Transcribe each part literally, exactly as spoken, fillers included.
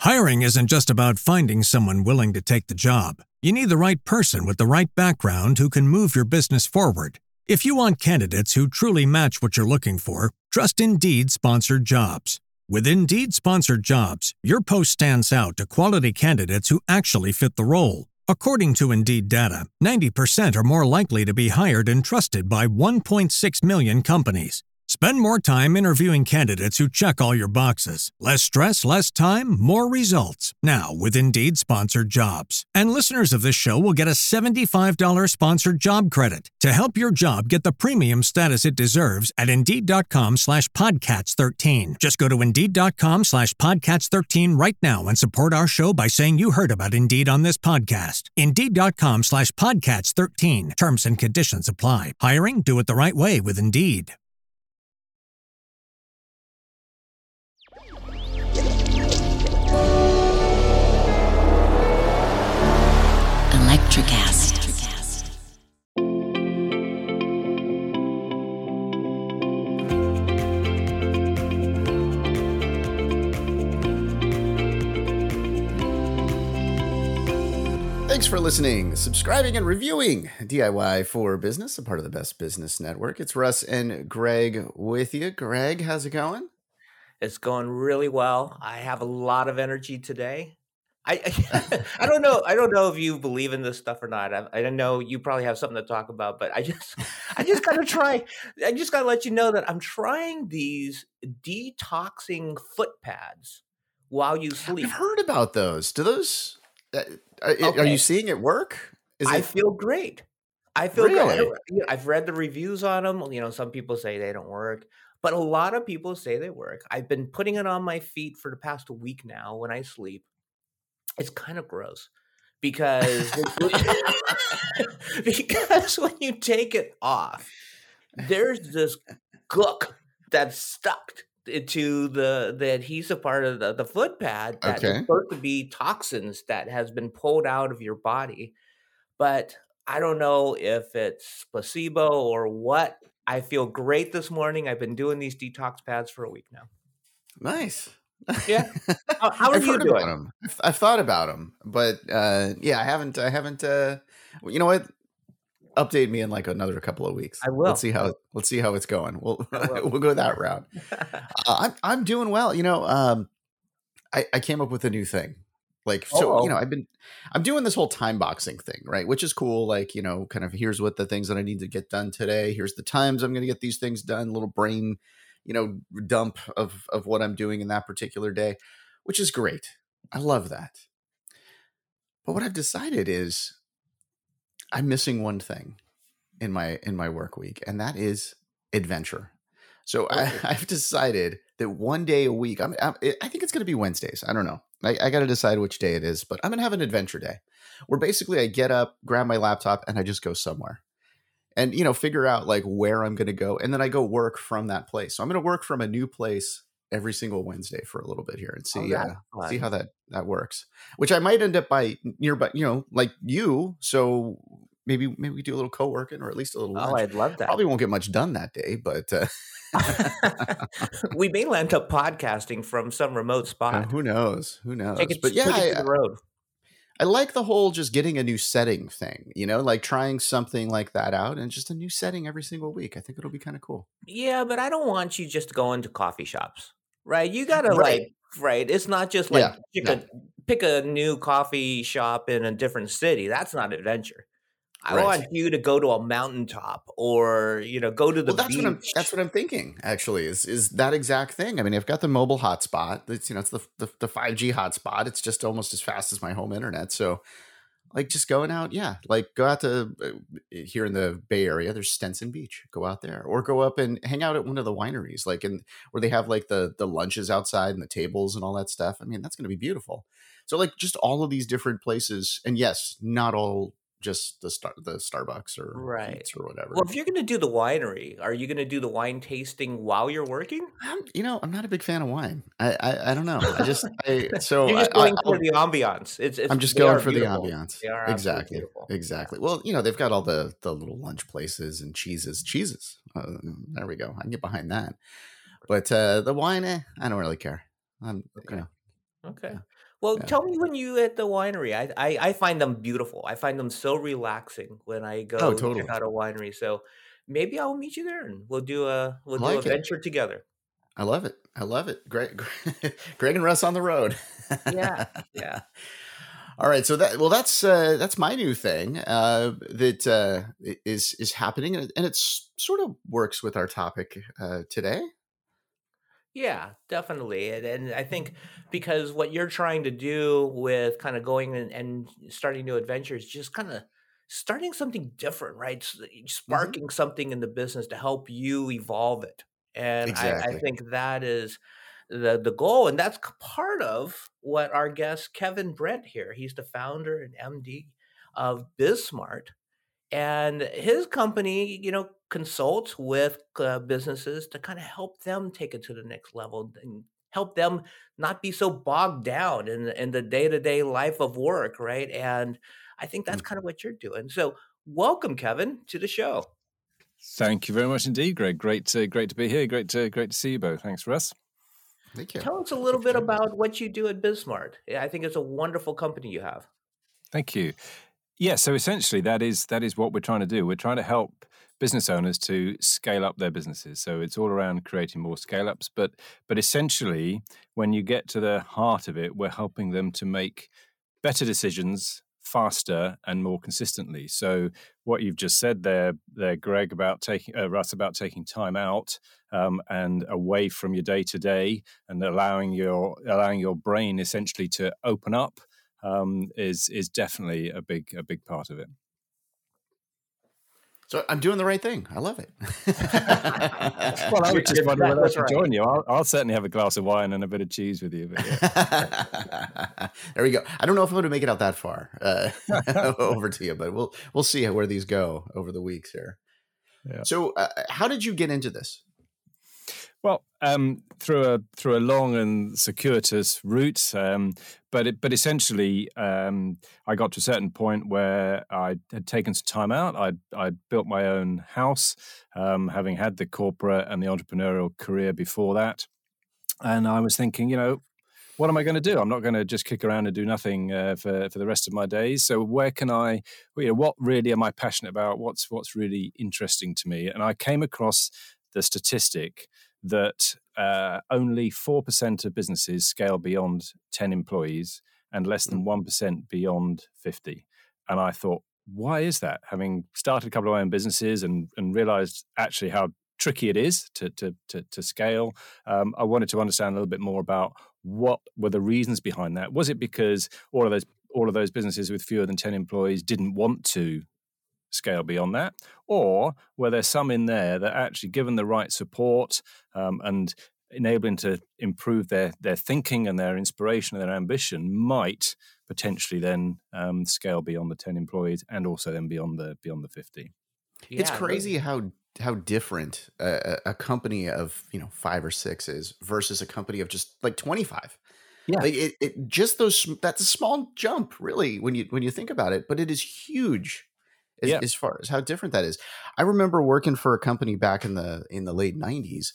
Hiring isn't just about finding someone willing to take the job. You need the right person with the right background who can move your business forward. If you want candidates who truly match what you're looking for, trust Indeed Sponsored Jobs. With Indeed Sponsored Jobs, your post stands out to quality candidates who actually fit the role. According to Indeed data, ninety percent are more likely to be hired and trusted by one point six million companies. Spend more time interviewing candidates who check all your boxes. Less stress, less time, more results. Now with Indeed Sponsored Jobs. And listeners of this show will get a seventy-five dollars sponsored job credit to help your job get the premium status it deserves at Indeed.com slash Podcats 13. Just go to Indeed.com slash Podcats 13 right now and support our show by saying you heard about Indeed on this podcast. Indeed.com slash Podcats 13. Terms and conditions apply. Hiring? Do it the right way with Indeed. Electricast. Thanks for listening, subscribing, and reviewing D I Y for Business, a part of the Best Business Network. It's Russ and Greg with you. Greg, how's it going? It's going really well. I have a lot of energy today. I I, I don't know. I don't know if you believe in this stuff or not. I, I don't know. You probably have something to talk about, but I just I just gotta try. I just gotta let you know that I'm trying these detoxing foot pads while you sleep. I've heard about those. Do those? Uh, are, Okay. are you seeing it work? Is I it feel great. I feel Really? good. I- you know, I've read the reviews on them. You know, some people say they don't work, but a lot of people say they work. I've been putting it on my feet for the past week now when I sleep. It's kind of gross because because when you take it off, there's this gook that's stuck into the the adhesive part of the, the foot pad that is Okay. supposed to be toxins that has been pulled out of your body. But I don't know if it's placebo or what. I feel great this morning. I've been doing these detox pads for a week now. nice? Yeah. How, how are I've you heard doing? about them. I've, I've thought about them, but uh, yeah, I haven't. I haven't. Uh, you know what? Update me in like another couple of weeks. I will. Let's see how. Let's see how it's going. We'll I will. we'll go that route. Uh, I'm I'm doing well. You know, um, I I came up with a new thing. Like so, you know, Uh-oh. I've been I'm doing this whole time boxing thing, right? Which is cool. Like, you know, kind of here's what the things that I need to get done today. Here's the times I'm going to get these things done. Little brain, you know, dump of of what I'm doing in that particular day, which is great. I love that. But what I've decided is I'm missing one thing in my in my work week, and that is adventure. So I, Oh. I've decided that one day a week, I'm, I'm, I think it's going to be Wednesdays. I don't know. I, I got to decide which day it is, but I'm going to have an adventure day where basically I get up, grab my laptop, and I just go somewhere and, you know, figure out like where I'm going to go. And then I go work from that place. So I'm going to work from a new place every single Wednesday for a little bit here and Oh, see, that's uh, see fun. how that, that works, which I might end up by nearby, you know, like you. So maybe, maybe we do a little co-working or at least a little Oh, lunch. I'd love that. Probably won't get much done that day, but uh, We may end up podcasting from some remote uh, spot. who knows? Who knows? Take it, But yeah, take it I, to the road. I like the whole just getting a new setting thing, you know, like trying something like that out and just a new setting every single week. I think it'll be kind of cool. Yeah, but I don't want you just going to coffee shops, right? You gotta Right. like, right? It's not just like Yeah. pick No. a pick a new coffee shop in a different city. That's not adventure. I Right. want you to go to a mountaintop or you know go to the Well, that's what I'm. beach. That's what I'm thinking. Actually, is is that exact thing? I mean, I've got the mobile hotspot. It's you know, it's the the, the five G hotspot. It's just almost as fast as my home internet. So, like, just going out, yeah, like go out to uh, here in the Bay Area. There's Stenson Beach. Go out there, or go up and hang out at one of the wineries, like in where they have like the the lunches outside and the tables and all that stuff. I mean, that's going to be beautiful. So, like, just all of these different places, and yes, not all just the star the Starbucks or Right. Pete's or whatever. Well, if you're gonna do the winery, are you gonna do the wine tasting while you're working? I'm, you know, I'm not a big fan of wine. I, I, I don't know. I just, I, so You're I, just I, going for I'll- the ambiance. It's, it's I'm just they going are for the beautiful. ambiance. They are absolutely Exactly. beautiful. Exactly. Well, you know, they've got all the, the little lunch places and cheeses, cheeses. Uh, there we go. I can get behind that. But uh, the wine, eh, I don't really care. I'm, Okay. you know, Okay. Yeah. Well, Yeah. tell me when you at the winery. I, I I find them beautiful. I find them so relaxing when I Oh, go check totally. out a winery. So maybe I'll meet you there and we'll do a we'll I do a like it. venture together. I love it. I love it. Greg, Greg and Russ on the road. Yeah. Yeah. All right, so that well, that's uh, that's my new thing uh, that uh, i- is is happening, and it, and it's sort of works with our topic uh, today. Yeah, definitely. And, and I think because what you're trying to do with kind of going and, and starting new adventures, just kind of starting something different, right? S- Hmm. Sparking something in the business to help you evolve it. And I, I Exactly. think that is the the goal. And that's c- part of what our guest Kevin Brent here. He's the founder and M D of BizSmart, and his company, you know, consults with uh, businesses to kind of help them take it to the next level and help them not be so bogged down in the, in the day-to-day life of work, right? And I think that's Mm. kind of what you're doing. So welcome, Kevin, to the show. Thank you very much indeed, Greg. Great, to, great to be here. Great to great to see you both. Thanks, Russ. Thank you. Tell us a Thank you little for bit joining us. about what you do at BizSmart. Yeah, I think it's a wonderful company you have. Thank you. Yeah, so essentially that is that is what we're trying to do. We're trying to help business owners to scale up their businesses. So it's all around creating more scale ups, but but essentially when you get to the heart of it, we're helping them to make better decisions faster and more consistently. So what you've just said there, there, Greg, about taking uh, Russ, about taking time out um, and away from your day to day and allowing your allowing your brain essentially to open up um, is is definitely a big a big part of it. So I'm doing the right thing. I love it. Well, I was You're, just you're, wondering that whether I was should right. join you. I'll, I'll certainly have a glass of wine and a bit of cheese with you. But There we go. I don't know if I'm going to make it out that far uh, yeah. over to you, but we'll we'll see where these go over the weeks here. Yeah. So, uh, how did you get into this? Well, um, through a through a long and circuitous route, um, but it, but essentially, um, I got to a certain point where I had taken some time out. I I built my own house, um, having had the corporate and the entrepreneurial career before that, and I was thinking, you know, what am I going to do? I'm not going to just kick around and do nothing uh, for for the rest of my days. So where can I, you know, what really am I passionate about? What's what's really interesting to me? And I came across the statistic that uh, only four percent of businesses scale beyond ten employees and less than one percent beyond fifty. And I thought, why is that? Having started a couple of my own businesses and, and realized actually how tricky it is to, to, to, to scale, um, I wanted to understand a little bit more about what were the reasons behind that. Was it because all of those all of those businesses with fewer than ten employees didn't want to scale beyond that? Or were there some in there that actually, given the right support um, and enabling to improve their their thinking and their inspiration and their ambition, might potentially then um, scale beyond the ten employees and also then beyond the beyond the fifty? It's Yeah. no- crazy how how different a, a a company of you know five or six is versus a company of just like twenty-five. Yeah. Like it, it just those sm- that's a small jump really when you when you think about it, but it is huge as, Yeah. as far as how different that is. I remember working for a company back in the in the late nineties,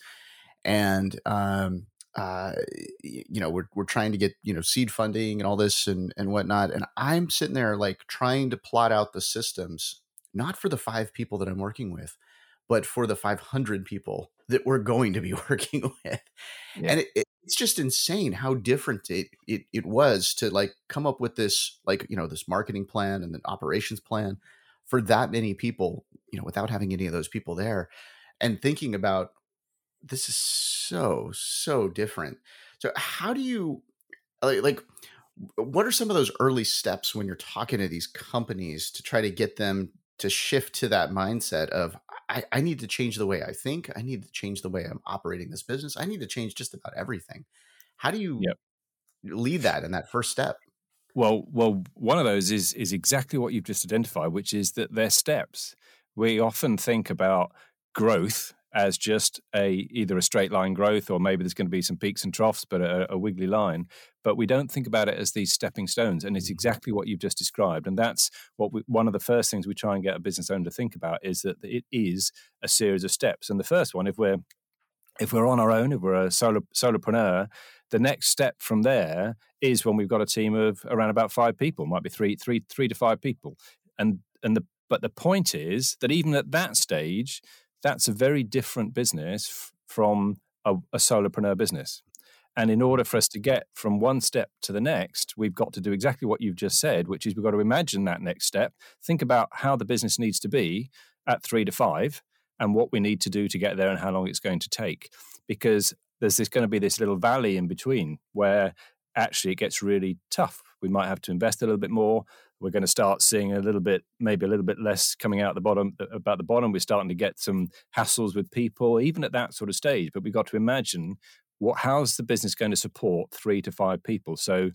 and um uh y- you know we're we're trying to get you know seed funding and all this and and whatnot, and I'm sitting there like trying to plot out the systems not for the five people that I'm working with, but for the five hundred people that we're going to be working with. Yeah. And it, it, it's just insane how different it, it it was to like come up with this like you know this marketing plan and an operations plan for that many people, you know without having any of those people there, and thinking about this is so so different. So how do you like, like what are some of those early steps when you're talking to these companies to try to get them to shift to that mindset of I, I need to change the way I think, I need to change the way I'm operating this business, I need to change just about everything? How do you Yeah. lead that in that first step? Well, well, one of those is is exactly what you've just identified, which is that they're steps. We often think about growth as just a either a straight line growth or maybe there's going to be some peaks and troughs, but a, a wiggly line. But we don't think about it as these stepping stones, and it's exactly what you've just described. And that's what we, one of the first things we try and get a business owner to think about is that it is a series of steps. And the first one, if we're if we're on our own, if we're a solo, solopreneur, the next step from there is when we've got a team of around about five people, might be three, three, three to five people. And, and the, but the point is that even at that stage, that's a very different business f- from a, a solopreneur business. And in order for us to get from one step to the next, we've got to do exactly what you've just said, which is we've got to imagine that next step, think about how the business needs to be at three to five and what we need to do to get there and how long it's going to take. Because there's this going to be this little valley in between where actually it gets really tough. We might have to invest a little bit more. We're going to start seeing a little bit, maybe a little bit less coming out the bottom, about the bottom. We're starting to get some hassles with people, even at that sort of stage. But we've got to imagine what, how's the business going to support three to five people? So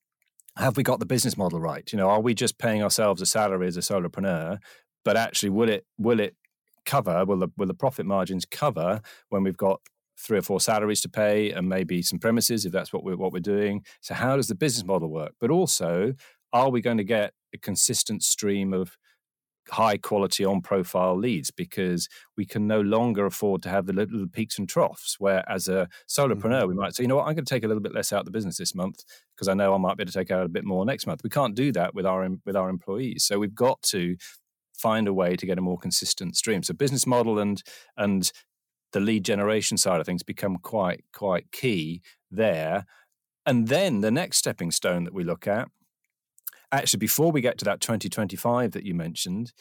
have we got the business model right? You know, are we just paying ourselves a salary as a solopreneur? But actually, will it will it cover, will the, will the profit margins cover when we've got three or four salaries to pay and maybe some premises if that's what we're, what we're doing? So how does the business model work? But also, are we going to get a consistent stream of high quality on profile leads? Because we can no longer afford to have the little peaks and troughs where as a solopreneur, we might say, you know what, I'm going to take a little bit less out of the business this month because I know I might be able to take out a bit more next month. We can't do that with our, with our employees. So we've got to find a way to get a more consistent stream. So business model and, and the lead generation side of things become quite, quite key there. And then the next stepping stone that we look at, actually, before we get to that twenty twenty-five that you mentioned,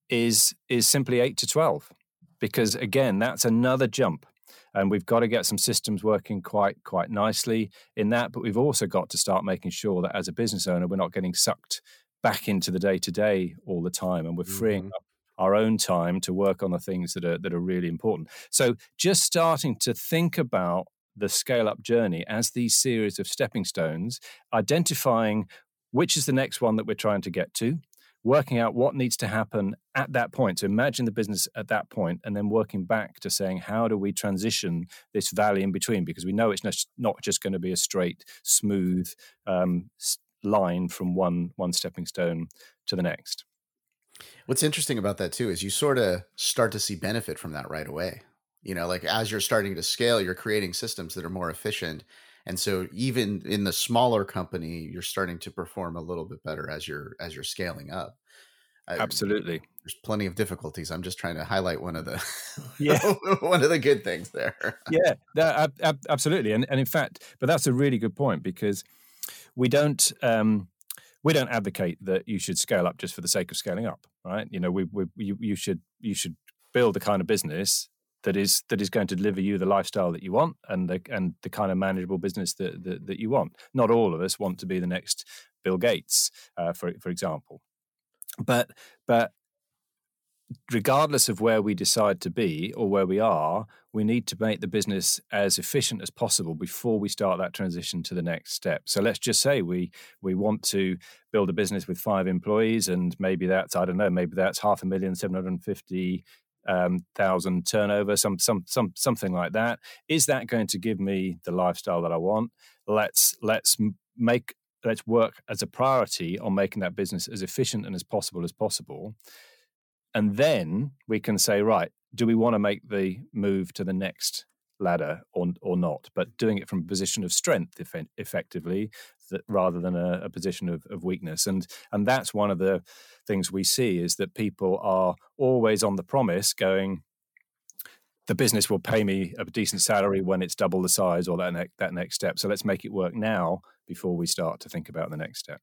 is is simply eight to twelve. Because again, that's another jump. And we've got to get some systems working quite quite nicely in that. But we've also got to start making sure that as a business owner, we're not getting sucked back into the day-to-day all the time. And we're freeing mm-hmm. up our own time to work on the things that are that are really important. So just starting to think about the scale-up journey as these series of stepping stones, identifying which is the next one that we're trying to get to, working out what needs to happen at that point. So imagine the business at that point, and then working back to saying, how do we transition this valley in between? Because we know it's not just going to be a straight, smooth um, line from one one stepping stone to the next. What's interesting about that too is you sort of start to see benefit from that right away. You know, like as you're starting to scale, you're creating systems that are more efficient. And so even in the smaller company, you're starting to perform a little bit better as you're as you're scaling up. Absolutely. I, there's plenty of difficulties. I'm just trying to highlight one of the yeah one of the good things there. yeah, that, ab- absolutely. And and in fact, but that's a really good point, because we don't um, we don't advocate that you should scale up just for the sake of scaling up, right? You know, we, we you, you should you should build the kind of business that is that is going to deliver you the lifestyle that you want and the and the kind of manageable business that that, that you want. Not all of us want to be the next Bill Gates, uh, for for example. But but regardless of where we decide to be or where we are, we need to make the business as efficient as possible before we start that transition to the next step. So let's just say we we want to build a business with five employees, and maybe that's, I don't know, maybe that's half a million, seven hundred fifty um, thousand turnover, some some some something like that. Is that going to give me the lifestyle that I want? Let's let's make let's work as a priority on making that business as efficient and as possible as possible. And then we can say, right, do we want to make the move to the next ladder or or not? But doing it from a position of strength, eff- effectively, that, rather than a, a position of, of weakness. And and that's one of the things we see, is that people are always on the promise going, the business will pay me a decent salary when it's double the size or that, ne- that next step. So let's make it work now before we start to think about the next step.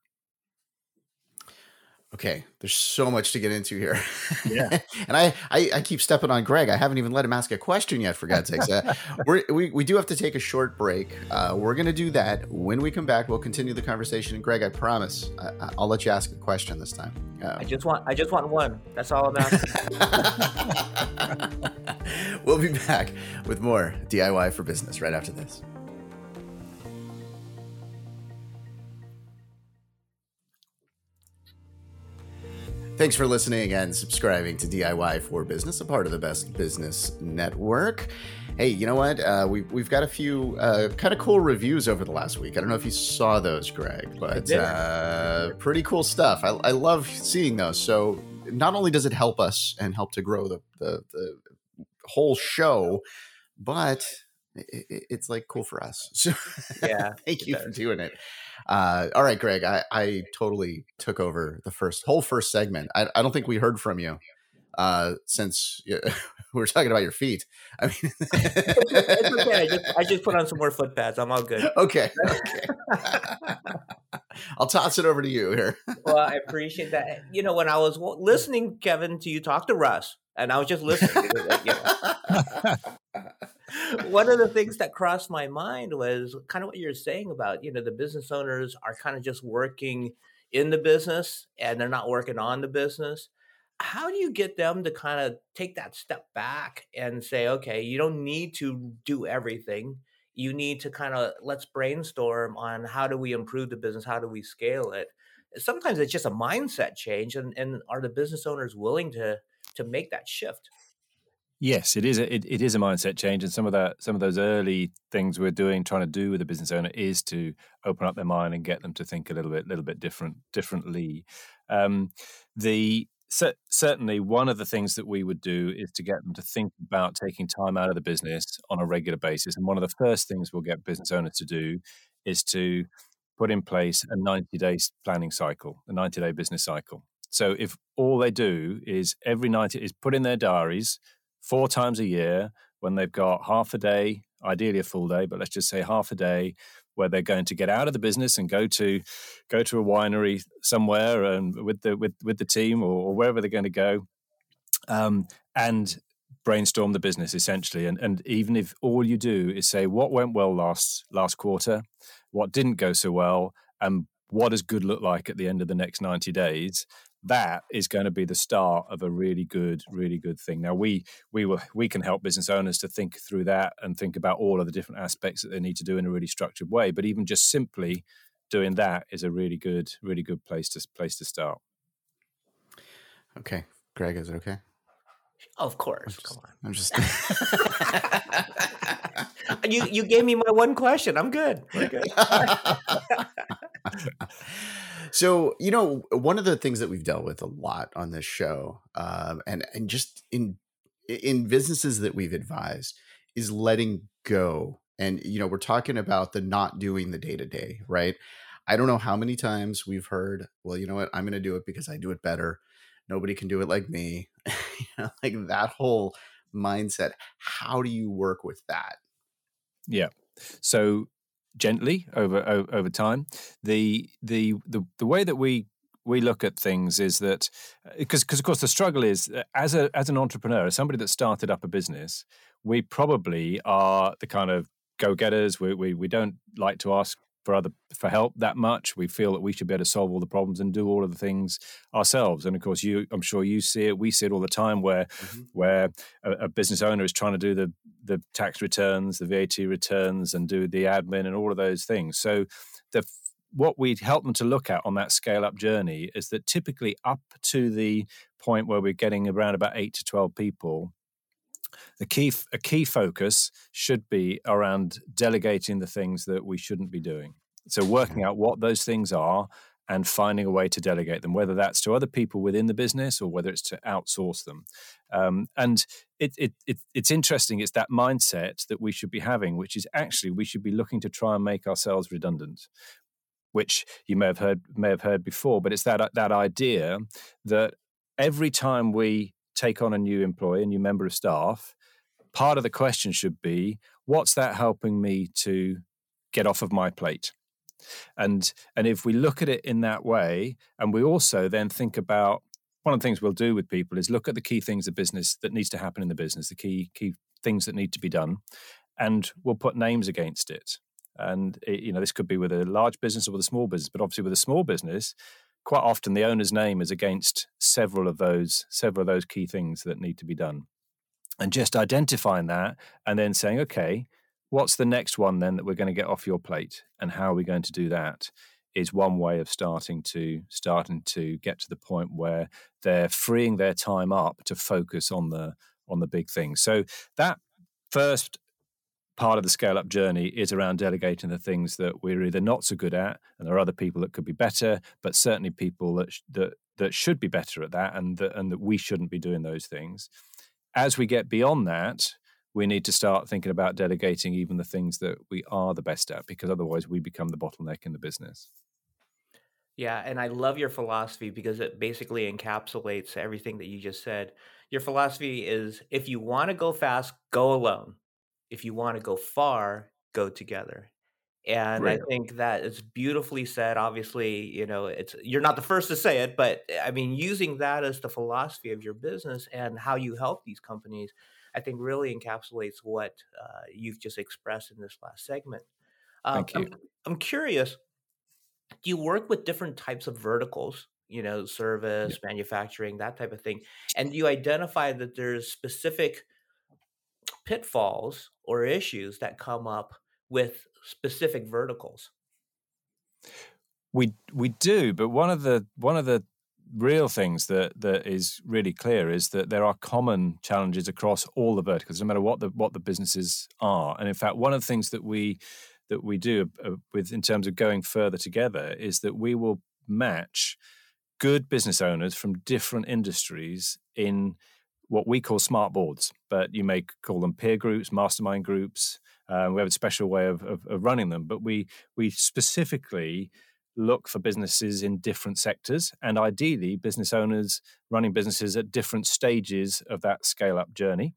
Okay, there's so much to get into here. Yeah. and I, I I keep stepping on Greg. I haven't even let him ask a question yet, for God's sakes. Uh, we're, we we do have to take a short break. Uh, we're going to do that. When we come back, we'll continue the conversation. And Greg, I promise, I, I'll let you ask a question this time. Um, I just want I just want one. That's all I'm asking. We'll be back with more D I Y for Business right after this. Thanks for listening and subscribing to D I Y for Business, a part of the Best Business Network. Hey, you know what? Uh, we, we've got a few uh, kind of cool reviews over the last week. I don't know if you saw those, Greg, but uh, pretty cool stuff. I, I love seeing those. So not only does it help us and help to grow the, the, the whole show, but it, it, it's like cool for us. So Yeah, thank it you for does. doing it. Uh, all right, Greg, I, I totally took over the first whole first segment. I, I don't think we heard from you uh, since you, we were talking about your feet. I mean, It's, it's okay. I just I just put on some more foot pads. I'm all good. okay, okay. I'll toss it over to you here. Well, I appreciate that. You know, when I was w- listening, Kevin, to you talk to Russ, and I was just listening. Because, uh, you know, one of the things that crossed my mind was kind of what you're saying about, you know, the business owners are kind of just working in the business and they're not working on the business. How do you get them to kind of take that step back and say, okay, you don't need to do everything. You need to kind of let's brainstorm on how do we improve the business? How do we scale it? Sometimes it's just a mindset change, and, and are the business owners willing to to make that shift? Yes, it is. A, it, it is a mindset change, and some of that, some of those early things we're doing, trying to do with a business owner, is to open up their mind and get them to think a little bit, little bit different, differently. Um, the cer- certainly one of the things that we would do is to get them to think about taking time out of the business on a regular basis. And one of the first things we'll get business owners to do is to put in place a ninety-day planning cycle, a ninety-day business cycle. So if all they do is every ninety is put in their diaries four times a year when they've got half a day, ideally a full day, but let's just say half a day, where they're going to get out of the business and go to go to a winery somewhere and with the with with the team or, or wherever they're going to go, um, and brainstorm the business essentially. And and even if all you do is say what went well last last quarter, what didn't go so well, and what does good look like at the end of the next ninety days, that is going to be the start of a really good, really good thing. Now, we we will we can help business owners to think through that and think about all of the different aspects that they need to do in a really structured way. But even just simply doing that is a really good, really good place to place to start. Okay, Greg, is it okay? Of course, I'm just, come on. I'm just... you you gave me my one question. I'm good. We're good. So, you know, one of the things that we've dealt with a lot on this show, um, and and just in in businesses that we've advised, is letting go. And you know, we're talking about the not doing the day to day, right? I don't know how many times we've heard, well, you know what, I'm going to do it because I do it better. Nobody can do it like me. You know, like that whole mindset. How do you work with that? Yeah. So gently over over, over time, the, the the the way that we we look at things is that because because of course the struggle is as a as an entrepreneur, as somebody that started up a business, we probably are the kind of go-getters. We we we don't like to ask for other for help that much. We feel that we should be able to solve all the problems and do all of the things ourselves. And of course, you, I'm sure you see it. We see it all the time, where mm-hmm. where a, a business owner is trying to do the the tax returns, the V A T returns, and do the admin and all of those things. So, the what we help them to look at on that scale up journey is that typically up to the point where we're getting around about eight to twelve people, the key a key focus should be around delegating the things that we shouldn't be doing. So working out what those things are and finding a way to delegate them, whether that's to other people within the business or whether it's to outsource them. Um, and it, it, it, it's interesting. It's that mindset that we should be having, which is actually we should be looking to try and make ourselves redundant, which you may have heard may have heard before. But it's that that idea that every time we take on a new employee, a new member of staff, part of the question should be, what's that helping me to get off of my plate? And and if we look at it in that way, and we also then think about, one of the things we'll do with people is look at the key things of business that needs to happen in the business, the key key things that need to be done, and we'll put names against it. And it, you know, this could be with a large business or with a small business, but obviously with a small business, quite often the owner's name is against several of those several of those key things that need to be done. And just identifying that and then saying, okay, what's the next one then that we're going to get off your plate, and how are we going to do that, is one way of starting to starting to get to the point where they're freeing their time up to focus on the on the big things. So that first part of the scale up journey is around delegating the things that we're either not so good at, and there are other people that could be better, but certainly people that sh- that that should be better at that, and that and that we shouldn't be doing those things. As we get beyond that, we need to start thinking about delegating even the things that we are the best at, because otherwise we become the bottleneck in the business. Yeah, and I love your philosophy because it basically encapsulates everything that you just said. Your philosophy is if you want to go fast, go alone. If you want to go far, go together. And I Brilliant. think that is beautifully said. Obviously, you know, it's you're not the first to say it, but I mean, using that as the philosophy of your business and how you help these companies, I think really encapsulates what uh, you've just expressed in this last segment. Um, Thank I'm you. I'm curious, do you work with different types of verticals, you know, Yeah. service, manufacturing, that type of thing? And do you identify that there's specific pitfalls or issues that come up with specific verticals? We we do, but one of the one of the real things that that is really clear is that there are common challenges across all the verticals, no matter what the what the businesses are. And in fact, one of the things that we that we do uh, with in terms of going further together is that we will match good business owners from different industries in what we call smart boards, but you may call them peer groups, mastermind groups. Uh, we have a special way of, of, of running them, but we we specifically look for businesses in different sectors, and ideally business owners running businesses at different stages of that scale-up journey.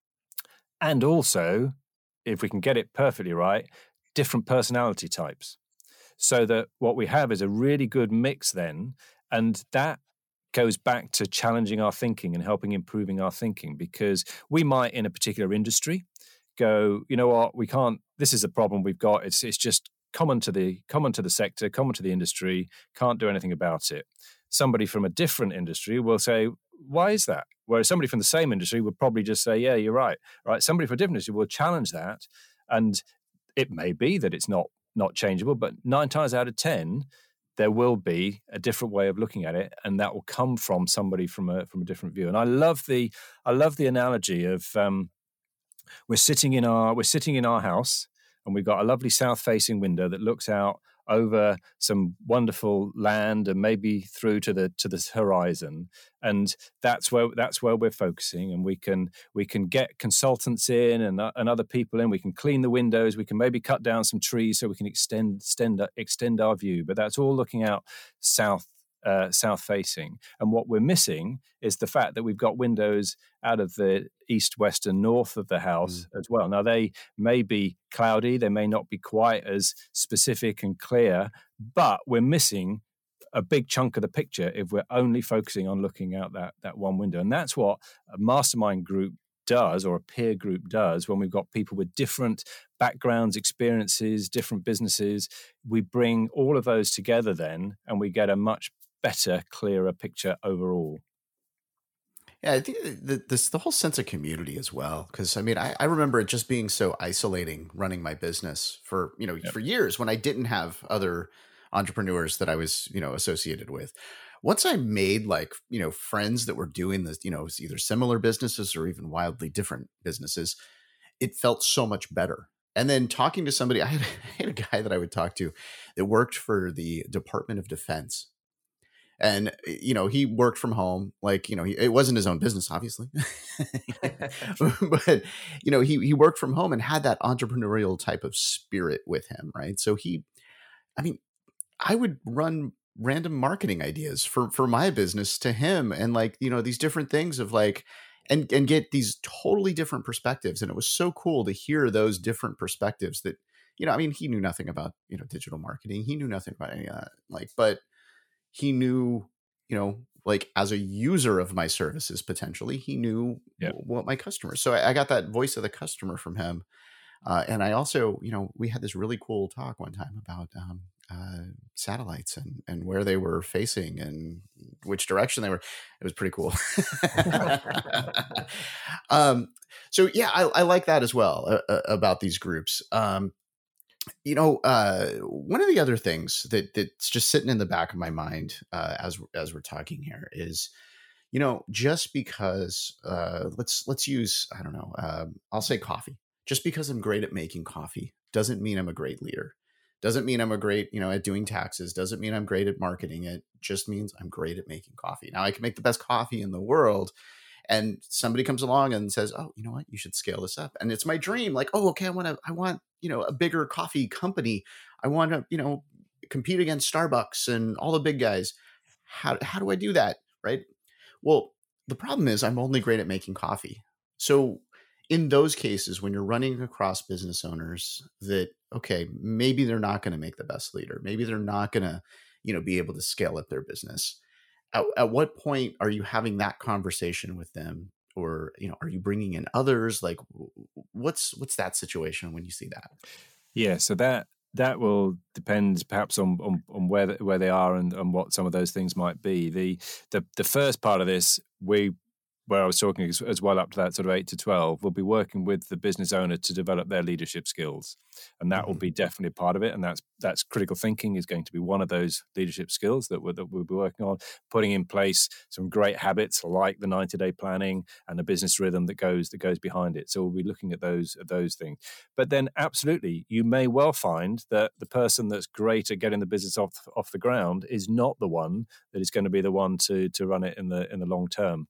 And also, if we can get it perfectly right, different personality types. So that what we have is a really good mix then, and that goes back to challenging our thinking and helping improving our thinking, because we might in a particular industry go, you know what, we can't, this is a problem we've got, it's it's just common to the common to the sector, common to the industry, can't do anything about it. Somebody from a different industry will say, why is that? Whereas somebody from the same industry would probably just say, yeah, you're right. Right? Somebody from a different industry will challenge that, and it may be that it's not not changeable, but nine times out of ten, there will be a different way of looking at it, and that will come from somebody from a from a different view. And I love the I love the analogy of um, we're sitting in our we're sitting in our house, and we've got a lovely south-facing window that looks out over some wonderful land and maybe through to the to the horizon, and that's where that's where we're focusing. And we can we can get consultants in and, uh, and other people in. We can clean the windows. We can maybe cut down some trees so we can extend extend extend our view. But that's all looking out south. Uh, south facing, and what we're missing is the fact that we've got windows out of the east, west, and north of the house mm. as well. Now, they may be cloudy, they may not be quite as specific and clear, but we're missing a big chunk of the picture if we're only focusing on looking out that that one window. And that's what a mastermind group does, or a peer group does, when we've got people with different backgrounds, experiences, different businesses. We bring all of those together then, and we get a much better, clearer picture overall. Yeah, I think the, this the whole sense of community as well. Because I mean, I, I remember it just being so isolating running my business for you know yep. for years when I didn't have other entrepreneurs that I was you know associated with. Once I made like you know friends that were doing this, you know, either similar businesses or even wildly different businesses, it felt so much better. And then talking to somebody, I had, I had a guy that I would talk to that worked for the Department of Defense. And, you know, he worked from home, like, you know, he, it wasn't his own business, obviously, but, you know, he, he worked from home and had that entrepreneurial type of spirit with him. Right. So he, I mean, I would run random marketing ideas for, for my business to him, and like, you know, these different things of like, and, and get these totally different perspectives. And it was so cool to hear those different perspectives that, you know, I mean, he knew nothing about, you know, digital marketing. He knew nothing about any of that. Like, but he knew, you know, like as a user of my services, potentially, he knew yeah. what my customers. So I, I got that voice of the customer from him. Uh, and I also, you know, we had this really cool talk one time about um, uh, satellites and, and where they were facing and which direction they were. It was pretty cool. um, so, yeah, I, I like that as well uh, about these groups. Um, You know, uh, one of the other things that that's just sitting in the back of my mind uh, as as we're talking here is, you know, just because uh, let's let's use I don't know, uh, I'll say coffee. Just because I'm great at making coffee doesn't mean I'm a great leader. Doesn't mean I'm a great, you know, at doing taxes. Doesn't mean I'm great at marketing. It just means I'm great at making coffee. Now I can make the best coffee in the world, And somebody comes along and says, oh, you know what, you should scale this up. And it's my dream. Like, oh, okay, I want to, I want, you know, a bigger coffee company. I want to, you know, compete against Starbucks and all the big guys. How, how do I do that? Right. Well, the problem is I'm only great at making coffee. So in those cases, when you're running across business owners that, okay, maybe they're not going to make the best leader. Maybe they're not going to, you know, be able to scale up their business. At, at what point are you having that conversation with them? Or, you know, are you bringing in others? Like what's, what's that situation when you see that? Yeah. So that, that will depend perhaps on, on, on where, the, where they are and, and what some of those things might be. The, the, the first part of this, we, where I was talking as, as well up to that sort of eight to twelve, we'll be working with the business owner to develop their leadership skills. And that mm-hmm. will be definitely part of it. And that's that's critical thinking is going to be one of those leadership skills that, we're, that we'll be working on, putting in place some great habits like the ninety-day planning and the business rhythm that goes that goes behind it. So we'll be looking at those, at those things. But then absolutely, you may well find that the person that's great at getting the business off, off the ground is not the one that is going to be the one to, to run it in the in the long term.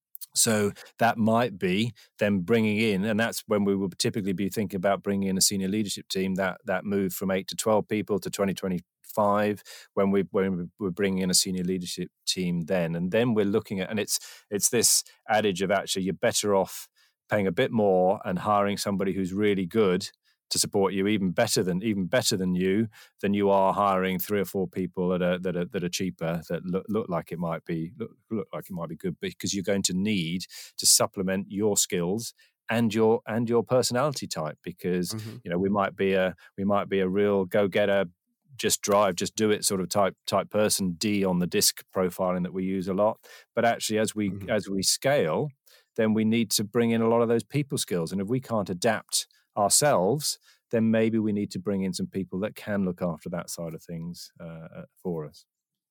So that might be them bringing in, and that's when we will typically be thinking about bringing in a senior leadership team, that that move from eight to twelve people to twenty twenty-five, when, we, when we're bringing in a senior leadership team then. And then we're looking at, and it's it's this adage of actually you're better off paying a bit more and hiring somebody who's really good to support you, even better than even better than you, than you are hiring three or four people that are that are that are cheaper, that look, look like it might be look, look like it might be good, because you're going to need to supplement your skills and your and your personality type. Because mm-hmm. you know we might be a we might be a real go getter, just drive, just do it sort of type type person, D on the disc profiling that we use a lot. But actually, as we mm-hmm. as we scale, then we need to bring in a lot of those people skills, and if we can't adapt ourselves, then maybe we need to bring in some people that can look after that side of things uh, for us.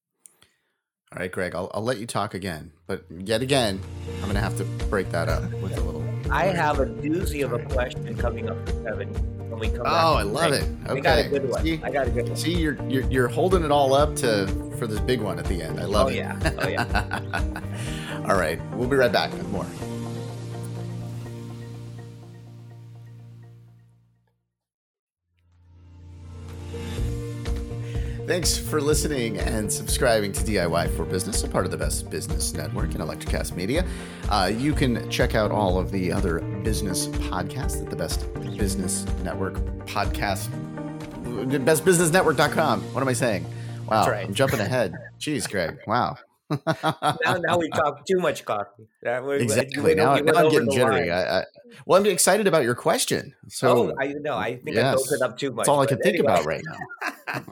All right, Greg, I'll, I'll let you talk again, but yet again, I'm going to have to break that up with a little. I have a doozy of a question coming up for Kevin when we come back. Oh, I love it. Okay. I got a good one. See, I got a good one. See, you're, you're you're holding it all up to for this big one at the end. I love oh, it. Yeah. Oh yeah. All right, we'll be right back with more. Thanks for listening and subscribing to D I Y for Business, a part of the Best Business Network and Electrocast Media. Uh, you can check out all of the other business podcasts at the Best Business Network podcast, best business network dot com. What am I saying? Wow, that's right. I'm jumping ahead. Jeez, Greg. Wow. now, now we talk too much coffee. Exactly. We, we, now, now I'm getting jittery. I, I, well, I'm excited about your question. So, oh, I know. I think yes, I built it up too much. That's all I can think anyway. about right now.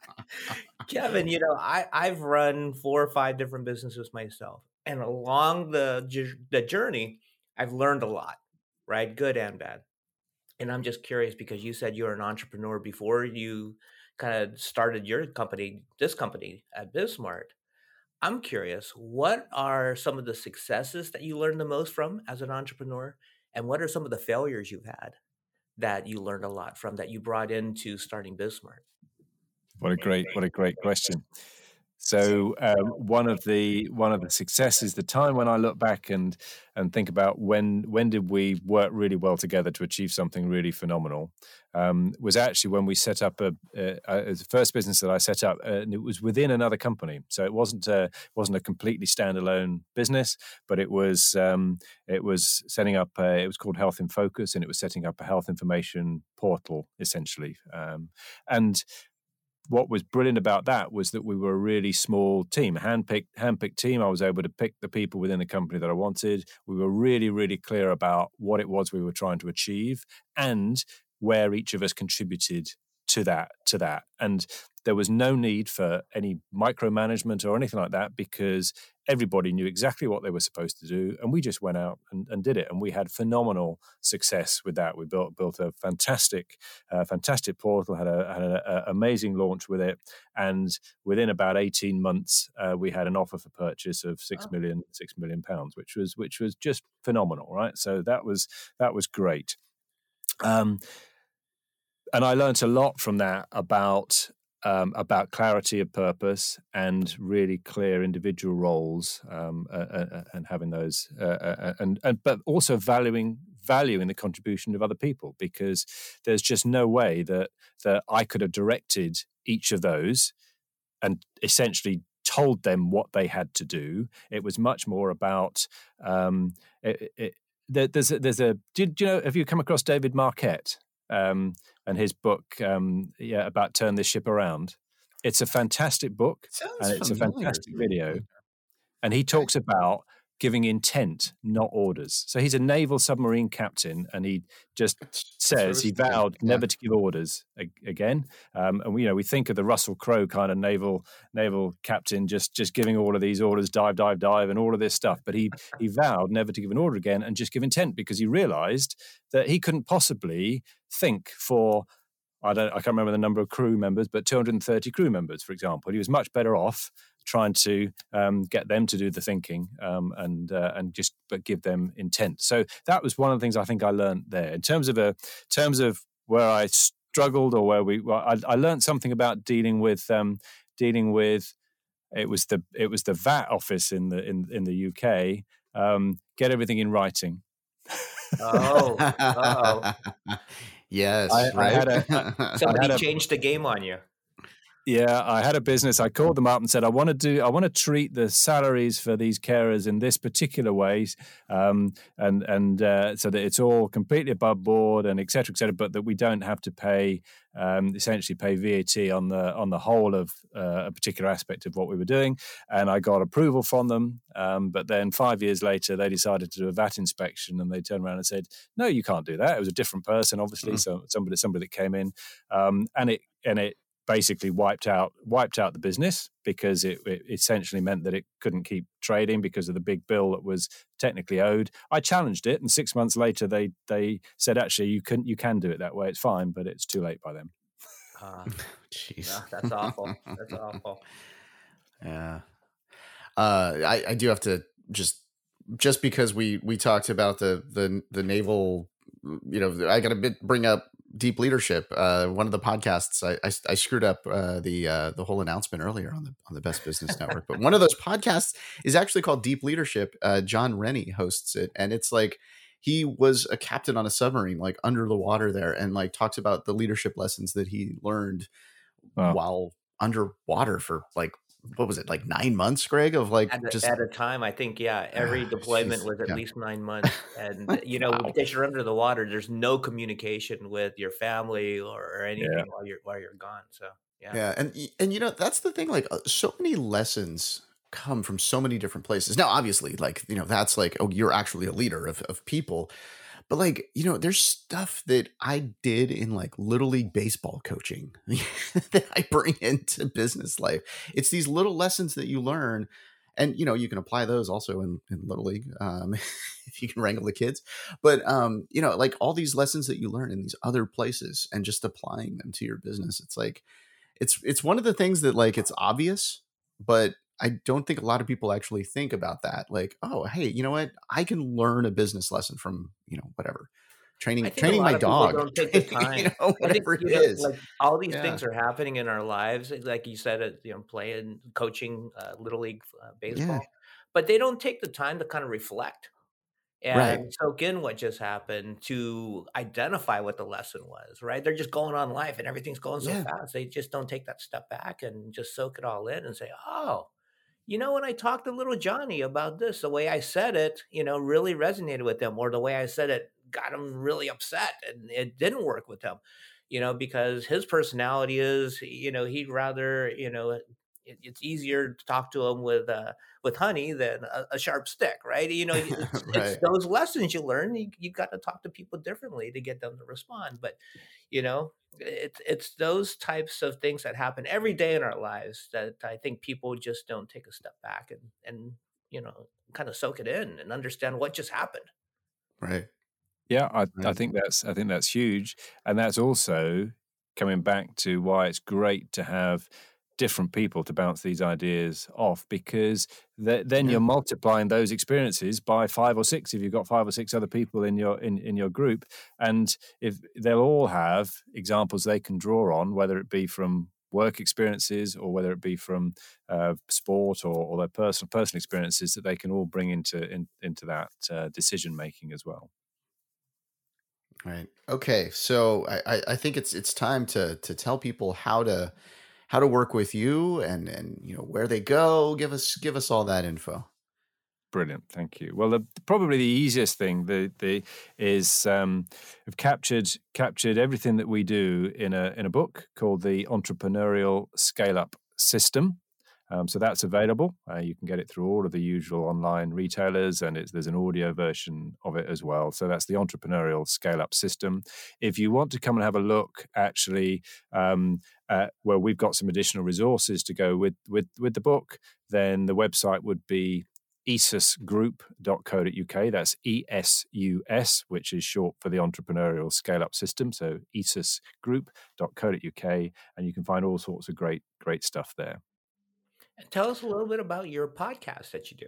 Kevin, you know, I, I've run four or five different businesses myself. And along the the journey, I've learned a lot, right? Good and bad. And I'm just curious because you said you were an entrepreneur before you kind of started your company, this company at BizSmart. I'm curious, what are some of the successes that you learned the most from as an entrepreneur? And what are some of the failures you've had that you learned a lot from that you brought into starting BizSmart? What a great, what a great question. So um, one of the one of the successes, the time when I look back and and think about when when did we work really well together to achieve something really phenomenal, um, was actually when we set up a, a, a the first business that I set up, uh, and it was within another company. So it wasn't a wasn't a completely standalone business, but it was um, it was setting up. A, it was called Health in Focus, and it was setting up a health information portal essentially, um, and. What was brilliant about that was that we were a really small team, handpicked, handpicked team. I was able to pick the people within the company that I wanted. We were really, really clear about what it was we were trying to achieve and where each of us contributed to that, to that. And there was no need for any micromanagement or anything like that because everybody knew exactly what they were supposed to do. And we just went out and, and did it. And we had phenomenal success with that. We built built a fantastic, uh, fantastic portal, had a had an amazing launch with it. And within about eighteen months, uh, we had an offer for purchase of six million, six million pounds, which was which was just phenomenal, right? So that was that was great. Um, and I learned a lot from that about um, about clarity of purpose and really clear individual roles, um, uh, uh, and having those, uh, uh, and and but also valuing valuing the contribution of other people, because there's just no way that that I could have directed each of those and essentially told them what they had to do. It was much more about um, it, it, there, there's a, there's a. Do, do you know? Have you come across David Marquette um, and his book? Um, yeah, about Turn This Ship Around. It's a fantastic book, Sounds and it's a familiar. fantastic video. And he talks about giving intent, not orders. So he's a naval submarine captain, and he just says he vowed yeah. never to give orders a- again. Um, and we, you know, we think of the Russell Crowe kind of naval naval captain, just just giving all of these orders, dive, dive, dive, and all of this stuff. But he he vowed never to give an order again, and just give intent, because he realised that he couldn't possibly think for, I don't, I can't remember the number of crew members, but two hundred thirty crew members, for example. He was much better off trying to um, get them to do the thinking, um, and uh, and just but give them intent. So that was one of the things I think I learned there. In terms of a terms of where I struggled, or where we, well, I, I learned something about dealing with um, dealing with. It was the it was the V A T office in the in in the U K. Um, get everything in writing. Oh, uh-oh. Yes, I, right. I had a, I, Somebody I had a, changed the game on you. Yeah, I had a business. I called them up and said, I want to do, I want to treat the salaries for these carers in this particular way, um, and and uh, so that it's all completely above board, and et cetera, et cetera, but that we don't have to pay, um, essentially pay V A T on the on the whole of uh, a particular aspect of what we were doing. And I got approval from them, um, but then five years later, they decided to do a V A T inspection, and they turned around and said, no, you can't do that. It was a different person, obviously, mm-hmm. so somebody somebody that came in, um, and it and it. basically wiped out wiped out the business, because it, it essentially meant that it couldn't keep trading because of the big bill that was technically owed. I challenged it, and six months later they they said, actually, you can you can do it that way. It's fine, but it's too late by then. Uh, Jeez, yeah, that's awful. That's awful. Yeah, uh, I I do have to just just because we we talked about the the the naval. You know, I got to bring up Deep Leadership. Uh, one of the podcasts, I, I, I screwed up uh, the uh, the whole announcement earlier on the on the Best Business Network. But one of those podcasts is actually called Deep Leadership. Uh, John Rennie hosts it, and it's like he was a captain on a submarine, like under the water there, and like talks about the leadership lessons that he learned wow. while underwater for like. What was it, like nine months, Greg, of like at a, just at a time? I think, yeah, every deployment geez, was at yeah. least nine months. And, you know, wow. because you're under the water, there's no communication with your family or anything yeah. while you're while you're gone. So, yeah. Yeah. And, and, you know, that's the thing, like so many lessons come from so many different places. Now, obviously, like, you know, that's like, oh, you're actually a leader of, of people. But like, you know, there's stuff that I did in like Little League baseball coaching that I bring into business life. It's these little lessons that you learn. And, you know, you can apply those also in, in Little League um, if you can wrangle the kids. But, um, you know, like all these lessons that you learn in these other places and just applying them to your business. It's like it's it's one of the things that like it's obvious, but I don't think a lot of people actually think about that. Like, oh, hey, you know what? I can learn a business lesson from, you know, whatever. Training training my dog. Don't take the time. you know, whatever think, it know, is. Like all these yeah. things are happening in our lives. Like you said, you know, playing, coaching, uh, Little League uh, baseball. Yeah. But they don't take the time to kind of reflect and right. soak in what just happened, to identify what the lesson was, right? They're just going on life and everything's going so yeah. fast. They just don't take that step back and just soak it all in and say, oh, you know, when I talked to little Johnny about this, the way I said it, you know, really resonated with him, or the way I said it got him really upset and it didn't work with him, you know, because his personality is, you know, he'd rather, you know, it, it's easier to talk to him with, uh, with honey than a, a sharp stick, right? You know, it's, right. it's those lessons you learn. You, you got to talk to people differently to get them to respond. But, you know, it's it's those types of things that happen every day in our lives that I think people just don't take a step back and, and you know, kind of soak it in and understand what just happened. Right. Yeah, I, right. I think that's I think that's huge. And that's also coming back to why it's great to have different people to bounce these ideas off, because th- then yeah. you're multiplying those experiences by five or six if you've got five or six other people in your in, in your group, and if they'll all have examples they can draw on, whether it be from work experiences or whether it be from uh, sport or, or their personal personal experiences that they can all bring into in, into that uh, decision making as well. Right. Okay. So I, I think it's it's time to to tell people how to how to work with you and and you know where they go. Give us give us all that info. Brilliant, thank you. Well, the, probably the easiest thing the, the, is um, we've captured captured everything that we do in a in a book called the Entrepreneurial Scale Up System. Um, so that's available. Uh, you can get it through all of the usual online retailers, and it's, there's an audio version of it as well. So that's the Entrepreneurial Scale Up System. If you want to come and have a look, actually, um, uh, well, we've got some additional resources to go with with with the book. Then the website would be E S U S group dot co dot U K. That's E S U S, which is short for the Entrepreneurial Scale-Up System. So E S U S group dot co dot U K, and you can find all sorts of great, great stuff there. And tell us a little bit about your podcast that you do.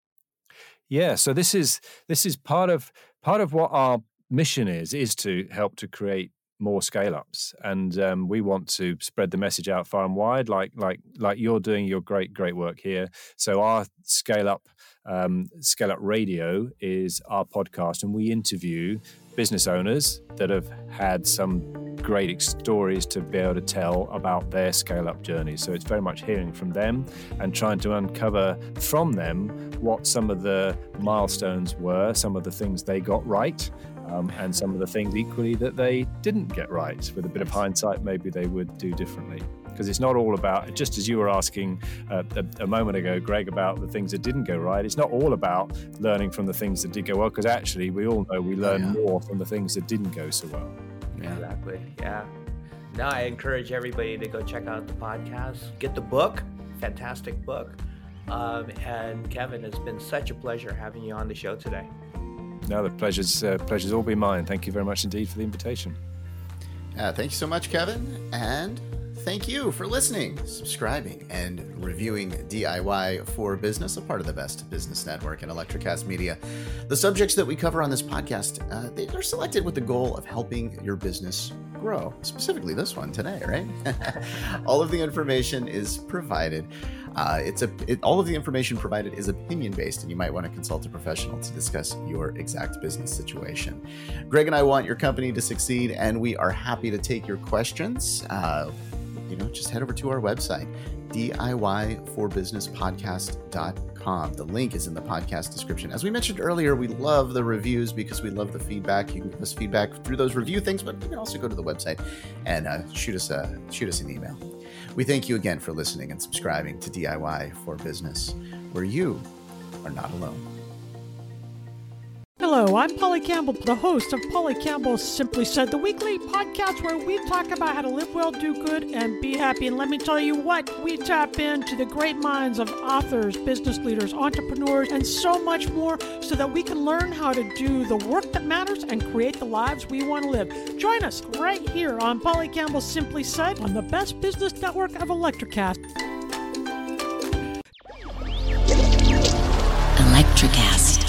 Yeah, so this is this is part of part of what our mission is, is to help to create more scale-ups, and um, we want to spread the message out far and wide, like like like you're doing your great great work here. So our scale-up um, scale-up radio is our podcast, and we interview business owners that have had some great stories to be able to tell about their scale-up journey. So it's very much hearing from them and trying to uncover from them what some of the milestones were, some of the things they got right. Um, and some of the things equally that they didn't get right. With a bit of hindsight, maybe they would do differently. Because it's not all about, just as you were asking uh, a, a moment ago, Greg, about the things that didn't go right, it's not all about learning from the things that did go well, because actually we all know we learn oh, yeah. more from the things that didn't go so well. Yeah. Exactly, yeah. Now I encourage everybody to go check out the podcast, get the book, fantastic book. Um, and Kevin, it's been such a pleasure having you on the show today. No, the pleasure's, uh, pleasure's all been mine. Thank you very much indeed for the invitation. Uh, thank you so much, Kevin. And thank you for listening, subscribing, and reviewing D I Y for Business, a part of the Best Business Network and Electrocast Media. The subjects that we cover on this podcast, uh, they are selected with the goal of helping your business grow. Specifically this one today, right? All of the information is provided. Uh, it's a it, all of the information provided is opinion-based, and you might want to consult a professional to discuss your exact business situation. Greg and I want your company to succeed, and we are happy to take your questions. Uh, you know, just head over to our website, D I Y for business podcast dot com. The link is in the podcast description. As we mentioned earlier, we love the reviews because we love the feedback. You can give us feedback through those review things, but you can also go to the website and uh, shoot us a shoot us an email. We thank you again for listening and subscribing to D I Y for Business, where you are not alone. Hello, I'm Polly Campbell, the host of Polly Campbell's Simply Said, the weekly podcast where we talk about how to live well, do good, and be happy. And let me tell you what, we tap into the great minds of authors, business leaders, entrepreneurs, and so much more so that we can learn how to do the work that matters and create the lives we want to live. Join us right here on Polly Campbell's Simply Said on the Best Business Network of Electrocast. Electrocast.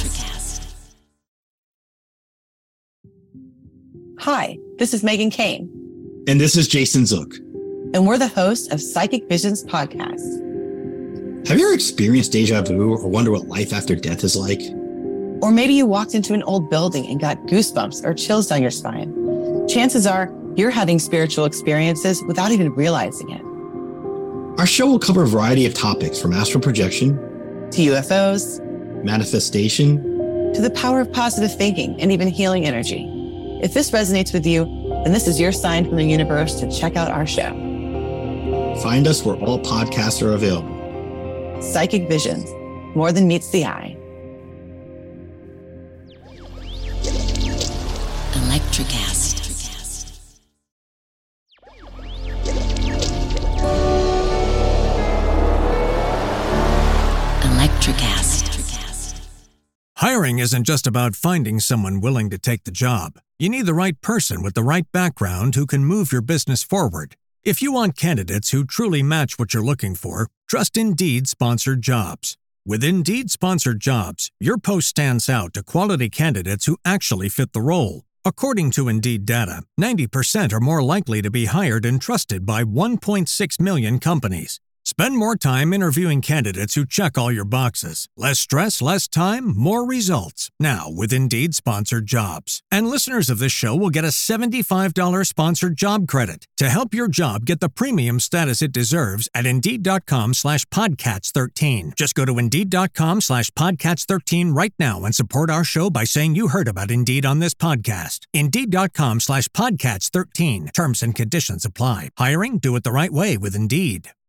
Hi, this is Megan Kane. And this is Jason Zook. And we're the hosts of Psychic Visions Podcast. Have you ever experienced deja vu or wonder what life after death is like? Or maybe you walked into an old building and got goosebumps or chills down your spine. Chances are you're having spiritual experiences without even realizing it. Our show will cover a variety of topics from astral projection to U F Os, manifestation, to the power of positive thinking and even healing energy. If this resonates with you, then this is your sign from the universe to check out our show. Find us where all podcasts are available. Psychic Visions, more than meets the eye. Electrocast. Electrocast. Hiring isn't just about finding someone willing to take the job. You need the right person with the right background who can move your business forward. If you want candidates who truly match what you're looking for, trust Indeed Sponsored Jobs. With Indeed Sponsored Jobs, your post stands out to quality candidates who actually fit the role. According to Indeed data, ninety percent are more likely to be hired and trusted by one point six million companies. Spend more time interviewing candidates who check all your boxes. Less stress, less time, more results. Now, with Indeed Sponsored Jobs. And listeners of this show will get a seventy-five dollars sponsored job credit to help your job get the premium status it deserves at Indeed.com slash Podcats13. Just go to Indeed.com slash Podcats13 right now and support our show by saying you heard about Indeed on this podcast. Indeed.com slash Podcats13. Terms and conditions apply. Hiring? Do it the right way with Indeed.